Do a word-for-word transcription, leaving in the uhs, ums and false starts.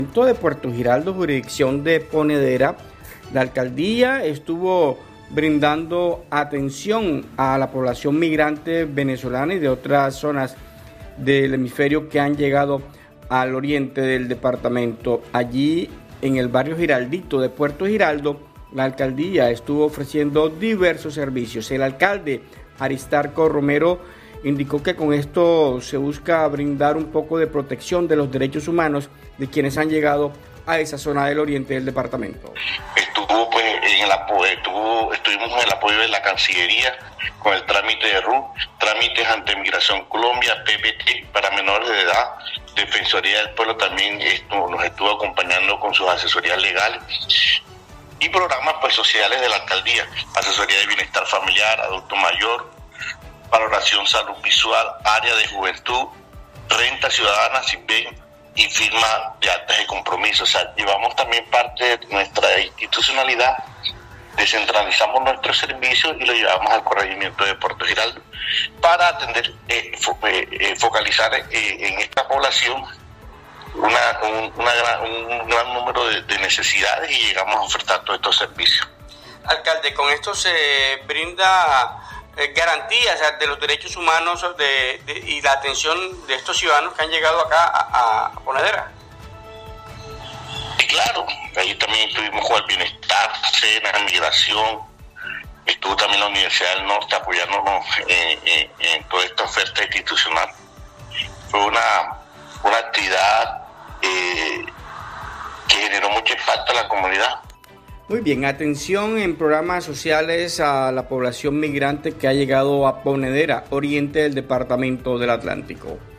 de Puerto Giraldo, jurisdicción de Ponedera, la alcaldía estuvo brindando atención a la población migrante venezolana y de otras zonas del hemisferio que han llegado al oriente del departamento. Allí, en el barrio Giraldito de Puerto Giraldo, la alcaldía estuvo ofreciendo diversos servicios. El alcalde Aristarco Romero indicó que con esto se busca brindar un poco de protección de los derechos humanos de quienes han llegado a esa zona del oriente del departamento. Estuvo pues en el apoyo, estuvo, estuvimos en el apoyo de la Cancillería con el trámite de R U, trámites ante Migración Colombia, P P T para menores de edad, Defensoría del Pueblo también estuvo, nos estuvo acompañando con sus asesorías legales y programas pues sociales de la alcaldía, asesoría de bienestar familiar, adulto mayor, valoración salud visual, área de juventud, renta ciudadana, sin bien y firma de actas de compromiso. O sea, llevamos también parte de nuestra institucionalidad, descentralizamos nuestros servicios y lo llevamos al corregimiento de Puerto Giraldo para atender, eh, fo, eh, focalizar eh, en esta población una, un, una gran, un gran número de, de necesidades y llegamos a ofertar todos estos servicios. Alcalde, con esto se brinda eh, garantías de los derechos humanos de, de, y la atención de estos ciudadanos que han llegado acá a, a Ponedera. Y claro, ahí también estuvimos con el bienestar, cena, migración, estuvo también la Universidad del Norte apoyándonos en, en, en toda esta oferta institucional. Fue una, una actividad eh, que generó mucho impacto en la comunidad. Muy bien, atención en programas sociales a la población migrante que ha llegado a Ponedera, oriente del departamento del Atlántico.